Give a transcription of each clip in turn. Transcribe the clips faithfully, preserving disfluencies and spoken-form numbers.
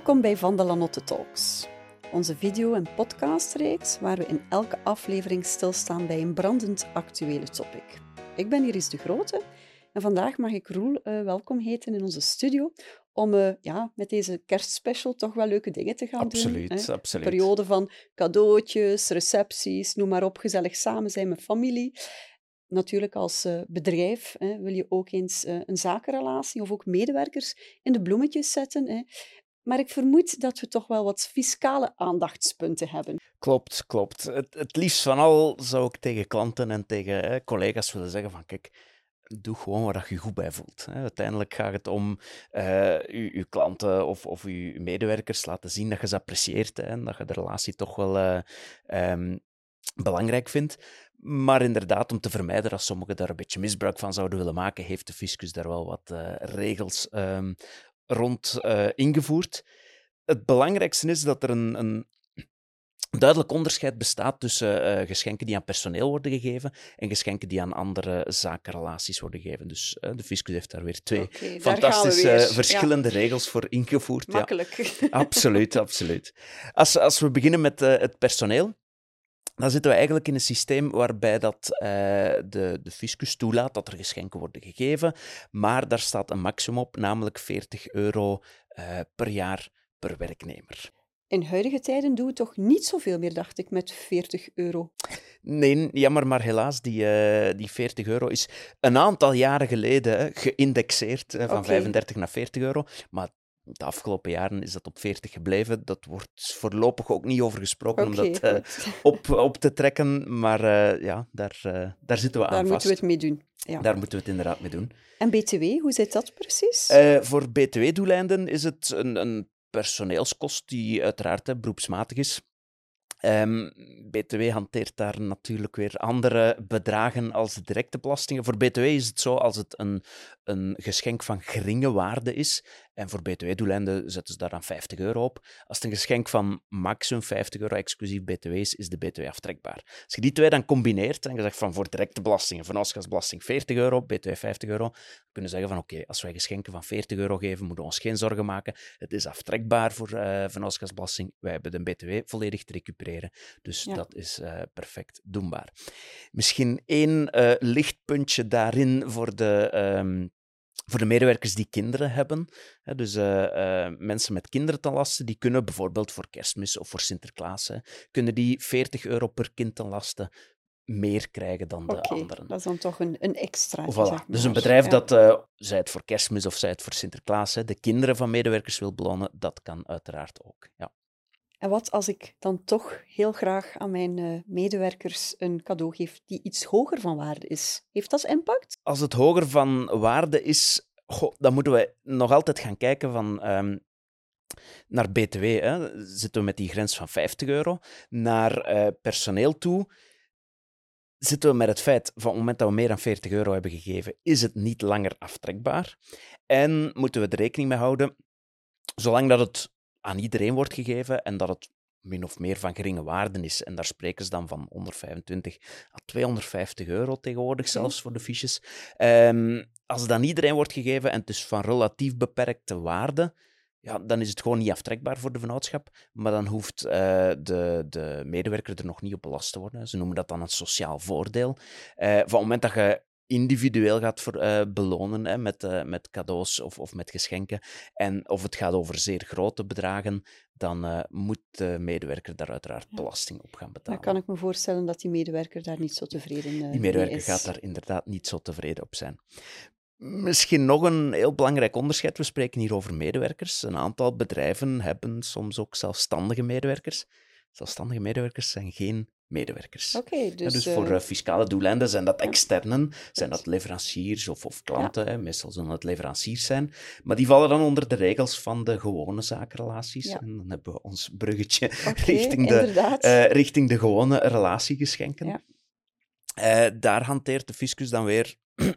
Welkom bij Van de Lanotte Talks, onze video- en podcastreeks waar we in elke aflevering stilstaan bij een brandend actuele topic. Ik ben Iris de Grote en vandaag mag ik Roel uh, welkom heten in onze studio om uh, ja, met deze kerstspecial toch wel leuke dingen te gaan absoluut, doen. Hè? Absoluut, Een periode van cadeautjes, recepties, noem maar op, gezellig samen zijn met familie. Natuurlijk als uh, bedrijf hè, wil je ook eens uh, een zakenrelatie of ook medewerkers in de bloemetjes zetten. Hè. Maar ik vermoed dat we toch wel wat fiscale aandachtspunten hebben. Klopt, klopt. Het, het liefst van al zou ik tegen klanten en tegen hè, collega's willen zeggen van kijk, doe gewoon waar je je goed bij voelt. Hè. Uiteindelijk gaat het om uh, je, je klanten of, of je medewerkers laten zien dat je ze apprecieert hè, en dat je de relatie toch wel uh, um, belangrijk vindt. Maar inderdaad, om te vermijden dat sommigen daar een beetje misbruik van zouden willen maken, heeft de fiscus daar wel wat uh, regels um, rond uh, ingevoerd. Het belangrijkste is dat er een, een duidelijk onderscheid bestaat tussen uh, geschenken die aan personeel worden gegeven en geschenken die aan andere zakenrelaties worden gegeven. Dus uh, de fiscus heeft daar weer twee okay, fantastische weer. verschillende ja. regels voor ingevoerd. Makkelijk. Ja. Absoluut, absoluut. Als, als we beginnen met uh, het personeel, dan zitten we eigenlijk in een systeem waarbij dat, uh, de, de fiscus toelaat dat er geschenken worden gegeven, maar daar staat een maximum op, namelijk veertig euro uh, per jaar per werknemer. In huidige tijden doen we toch niet zoveel meer, dacht ik, met veertig euro? Nee, jammer, maar helaas, die, uh, die veertig euro is een aantal jaren geleden hè, geïndexeerd uh, van okay. vijfendertig naar veertig euro, maar de afgelopen jaren is dat op veertig gebleven. Dat wordt voorlopig ook niet over gesproken okay, om dat uh, op, op te trekken. Maar uh, ja, daar, uh, daar zitten we daar aan vast. Daar moeten we het mee doen. Ja. Daar moeten we het inderdaad mee doen. En B T W, hoe zit dat precies? Uh, voor B T W-doeleinden is het een, een personeelskost die uiteraard hè, beroepsmatig is. Um, B T W hanteert daar natuurlijk weer andere bedragen als de directe belastingen. Voor B T W is het zo als het een, een geschenk van geringe waarde is. En voor B T W-doeleinden zetten ze daar dan vijftig euro op. Als het een geschenk van maximum vijftig euro exclusief B T W is, is de B T W aftrekbaar. Als je die twee dan combineert en je zegt van voor directe belastingen, vennootschapsbelasting veertig euro, B T W vijftig euro, dan kunnen we zeggen van oké, okay, als wij geschenken van veertig euro geven, moeten we ons geen zorgen maken. Het is aftrekbaar voor uh, vennootschapsbelasting. Wij hebben de B T W volledig te recupereren. Dus ja. dat is uh, perfect doenbaar. Misschien één uh, lichtpuntje daarin voor de... Um, Voor de medewerkers die kinderen hebben, hè, dus uh, uh, mensen met kinderen ten laste, die kunnen bijvoorbeeld voor Kerstmis of voor Sinterklaas, hè, kunnen die veertig euro per kind ten laste meer krijgen dan de okay, anderen. Dat is dan toch een, een extra. Voilà. Zeg maar. Dus een bedrijf ja. dat, uh, zij het voor Kerstmis of zij het voor Sinterklaas, hè, de kinderen van medewerkers wil belonen, dat kan uiteraard ook. Ja. En wat als ik dan toch heel graag aan mijn uh, medewerkers een cadeau geef die iets hoger van waarde is? Heeft dat impact? Als het hoger van waarde is, goh, dan moeten we nog altijd gaan kijken van... Um, naar B T W, hè, zitten we met die grens van vijftig euro. Naar uh, personeel toe zitten we met het feit, van het moment dat we meer dan veertig euro hebben gegeven, is het niet langer aftrekbaar. En moeten we er rekening mee houden, zolang dat het aan iedereen wordt gegeven en dat het min of meer van geringe waarde is. En daar spreken ze dan van honderdvijfentwintig à tweehonderdvijftig euro tegenwoordig zelfs voor de fiches. Um, als het aan iedereen wordt gegeven en het is van relatief beperkte waarde, ja, dan is het gewoon niet aftrekbaar voor de vennootschap, maar dan hoeft uh, de, de medewerker er nog niet op belast te worden. Ze noemen dat dan een sociaal voordeel. Uh, van het moment dat je individueel gaat voor, uh, belonen hè, met, uh, met cadeaus of, of met geschenken, en of het gaat over zeer grote bedragen, dan uh, moet de medewerker daar uiteraard belasting op gaan betalen. Dan kan ik me voorstellen dat die medewerker daar niet zo tevreden uh, Die medewerker mee is. gaat daar inderdaad niet zo tevreden op zijn. Misschien nog een heel belangrijk onderscheid. We spreken hier over medewerkers. Een aantal bedrijven hebben soms ook zelfstandige medewerkers. Zelfstandige medewerkers zijn geen medewerkers. Okay, dus, ja, dus voor uh, fiscale doeleinden zijn dat externen, zijn dat leveranciers of, of klanten. Ja. Hè. Meestal zullen het leveranciers zijn. Maar die vallen dan onder de regels van de gewone zakenrelaties. Ja. En dan hebben we ons bruggetje okay, richting, de, uh, richting de gewone relatiegeschenken. Ja. Uh, daar hanteert de fiscus dan weer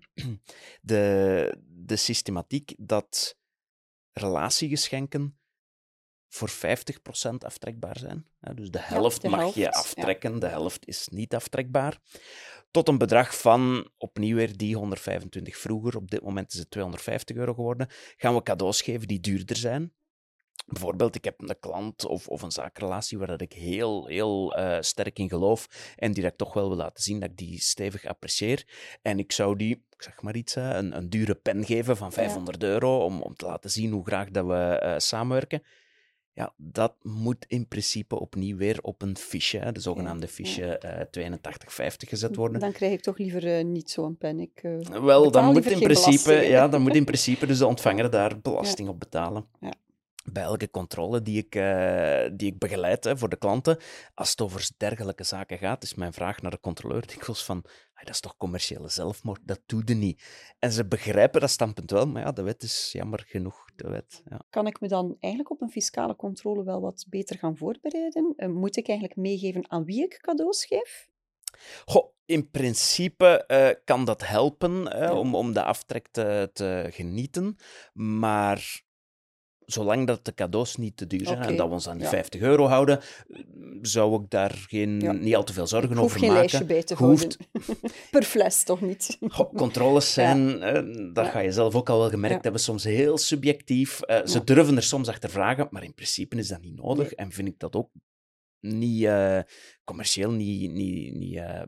de, de systematiek dat relatiegeschenken voor vijftig procent aftrekbaar zijn. Dus de helft ja, de mag helft, je aftrekken, ja. De helft is niet aftrekbaar. Tot een bedrag van, opnieuw weer die honderdvijfentwintig vroeger, op dit moment is het tweehonderdvijftig euro geworden, gaan we cadeaus geven die duurder zijn. Bijvoorbeeld, ik heb een klant of, of een zakenrelatie waar dat ik heel, heel uh, sterk in geloof en die dat ik toch wel wil laten zien dat ik die stevig apprecieer. En ik zou die, ik zeg maar iets, uh, een, een dure pen geven van vijfhonderd euro om, om te laten zien hoe graag dat we uh, samenwerken. Ja, dat moet in principe opnieuw weer op een fiche, de zogenaamde Ja, fiche ja. uh, tweeëntachtig vijftig gezet worden. Dan krijg ik toch liever uh, niet zo'n pen. Ik uh, Wel, dan moet, in principe, ja, dan moet in principe dus de ontvanger daar belasting ja. op betalen. Ja. Bij elke controle die ik, uh, die ik begeleid hè, voor de klanten, als het over dergelijke zaken gaat, is mijn vraag naar de controleur dikwijls van, dat is toch commerciële zelfmoord, dat doe je niet. En ze begrijpen dat standpunt wel, maar ja, de wet is jammer genoeg de wet. Ja. Kan ik me dan eigenlijk op een fiscale controle wel wat beter gaan voorbereiden? Uh, moet ik eigenlijk meegeven aan wie ik cadeaus geef? Goh, in principe uh, kan dat helpen uh, ja. om, om de aftrek te, te genieten, maar zolang dat de cadeaus niet te duur zijn okay. en dat we ons aan die ja. vijftig euro houden, zou ik daar geen, ja. niet al te veel zorgen over maken. Ik hoef geen lijstje bij te houden. Per fles toch niet? Goh, controles zijn, ja. uh, dat ja. ga je zelf ook al wel gemerkt ja. hebben, soms heel subjectief. Uh, ze ja. durven er soms achter vragen, maar in principe is dat niet nodig. Nee. En vind ik dat ook niet uh, commercieel, niet... niet, niet uh,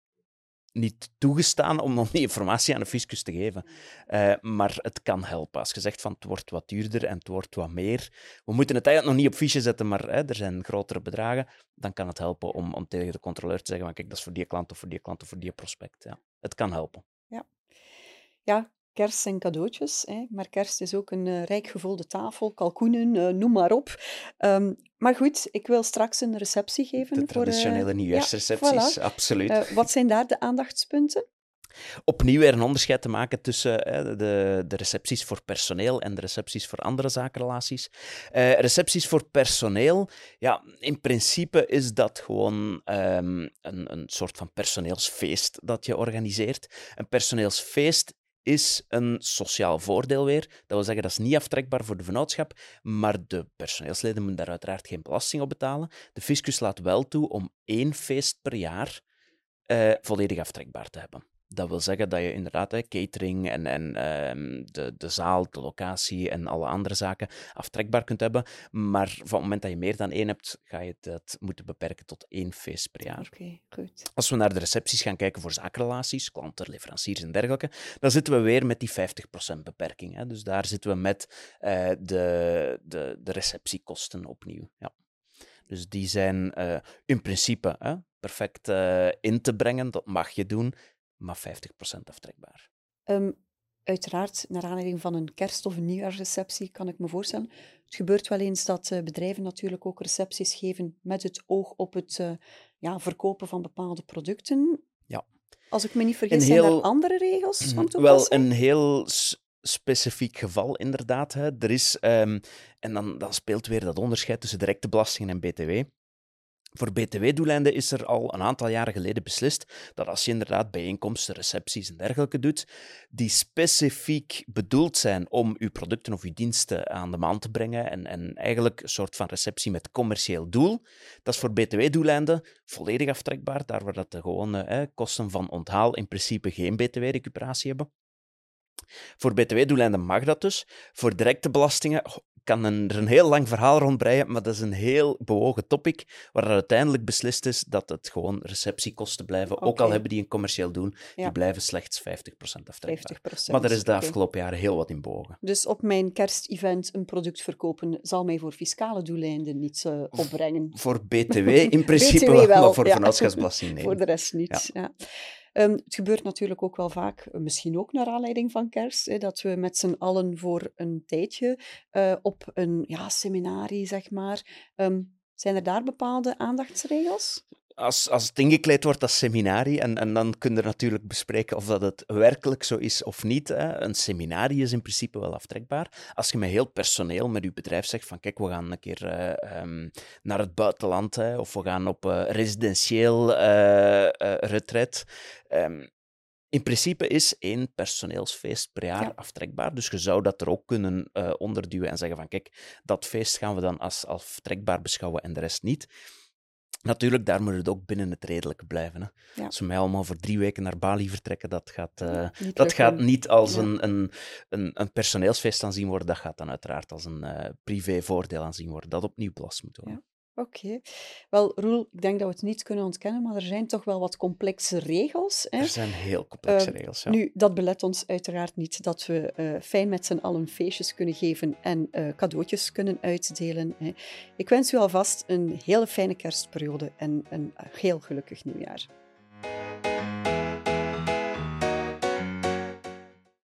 niet toegestaan om nog die informatie aan de fiscus te geven. Uh, maar het kan helpen. Als je zegt van het wordt wat duurder en het wordt wat meer. We moeten het eigenlijk nog niet op fiche zetten, maar hè, er zijn grotere bedragen. Dan kan het helpen om, om tegen de controleur te zeggen van kijk, dat is voor die klant of voor die klant of voor die prospect. Ja. Het kan helpen. Ja. Ja. Kerst zijn cadeautjes, hè? Maar kerst is ook een uh, rijk gevulde tafel, kalkoenen, uh, noem maar op. Um, maar goed, ik wil straks een receptie geven. De traditionele voor, uh, nieuwjaarsrecepties, ja, voilà. absoluut. Uh, wat zijn daar de aandachtspunten? Opnieuw weer een onderscheid te maken tussen uh, de, de recepties voor personeel en de recepties voor andere zakenrelaties. Uh, recepties voor personeel, ja, in principe is dat gewoon um, een, een soort van personeelsfeest dat je organiseert. Een personeelsfeest is een sociaal voordeel weer. Dat wil zeggen, dat is niet aftrekbaar voor de vennootschap, maar de personeelsleden moeten daar uiteraard geen belasting op betalen. De fiscus laat wel toe om één feest per jaar uh, volledig aftrekbaar te hebben. Dat wil zeggen dat je inderdaad hè, catering en, en um, de, de zaal, de locatie en alle andere zaken aftrekbaar kunt hebben. Maar van het moment dat je meer dan één hebt, ga je dat moeten beperken tot één feest per jaar. Oké, okay, goed. Als we naar de recepties gaan kijken voor zakenrelaties, klanten, leveranciers en dergelijke, dan zitten we weer met die vijftig procent beperking. Hè. Dus daar zitten we met uh, de, de, de receptiekosten opnieuw. Ja. Dus die zijn uh, in principe hè, perfect uh, in te brengen, dat mag je doen, maar vijftig procent aftrekbaar. Um, uiteraard, naar aanleiding van een kerst- of een nieuwjaarsreceptie, kan ik me voorstellen. Het gebeurt wel eens dat uh, bedrijven natuurlijk ook recepties geven met het oog op het uh, ja, verkopen van bepaalde producten. Ja. Als ik me niet vergis, heel... zijn er andere regels van toepassing? Wel, een heel specifiek geval inderdaad. Hè. Er is, um, en dan, dan speelt weer dat onderscheid tussen directe belastingen en B T W. Voor B T W-doeleinden is er al een aantal jaren geleden beslist dat als je inderdaad bijeenkomsten, recepties en dergelijke doet, die specifiek bedoeld zijn om je producten of je diensten aan de maan te brengen en, en eigenlijk een soort van receptie met commercieel doel, dat is voor B T W-doeleinden volledig aftrekbaar, daar waar dat de gewone eh, kosten van onthaal in principe geen B T W-recuperatie hebben. Voor B T W-doeleinden mag dat dus. Voor directe belastingen kan een, er een heel lang verhaal rondbreien, maar dat is een heel bewogen topic, waar uiteindelijk beslist is dat het gewoon receptiekosten blijven, okay. Ook al hebben die een commercieel doel, ja. Die blijven slechts vijftig procent aftrekbaar. vijftig procent, maar er is de okay. afgelopen jaren heel wat in bewogen. Dus op mijn kerstevent een product verkopen zal mij voor fiscale doeleinden niets uh, opbrengen? Voor B T W in principe B T W wel, maar voor ja. vennootschapsbelasting nee. Voor de rest niet, ja. ja. Um, het gebeurt natuurlijk ook wel vaak, misschien ook naar aanleiding van kerst, hè, dat we met z'n allen voor een tijdje uh, op een ja, seminarie, zeg maar. Um, zijn er daar bepaalde aandachtsregels? Als, als het ingekleed wordt als seminarie, en, en dan kun je natuurlijk bespreken of dat het werkelijk zo is of niet. Hè. Een seminarie is in principe wel aftrekbaar. Als je met heel personeel, met je bedrijf zegt van kijk, we gaan een keer uh, um, naar het buitenland, hè, of we gaan op uh, residentieel uh, uh, retreat. Um, In principe is één personeelsfeest per jaar ja. aftrekbaar, dus je zou dat er ook kunnen uh, onderduwen en zeggen van kijk, dat feest gaan we dan als aftrekbaar beschouwen en de rest niet. Natuurlijk, daar moet het ook binnen het redelijke blijven. Hè. Ja. Als we mij allemaal voor drie weken naar Bali vertrekken, dat gaat, uh, Niet dat lukken. gaat niet als Ja. een, een, een, een personeelsfeest aanzien worden. Dat gaat dan uiteraard als een uh, privévoordeel aanzien worden. Dat opnieuw belast moet worden. Ja. Oké. Okay. Wel, Roel, ik denk dat we het niet kunnen ontkennen, maar er zijn toch wel wat complexe regels. Hè? Er zijn heel complexe uh, regels, ja. Nu, dat belet ons uiteraard niet dat we uh, fijn met z'n allen feestjes kunnen geven en uh, cadeautjes kunnen uitdelen. Hè. Ik wens u alvast een hele fijne kerstperiode en een heel gelukkig nieuwjaar.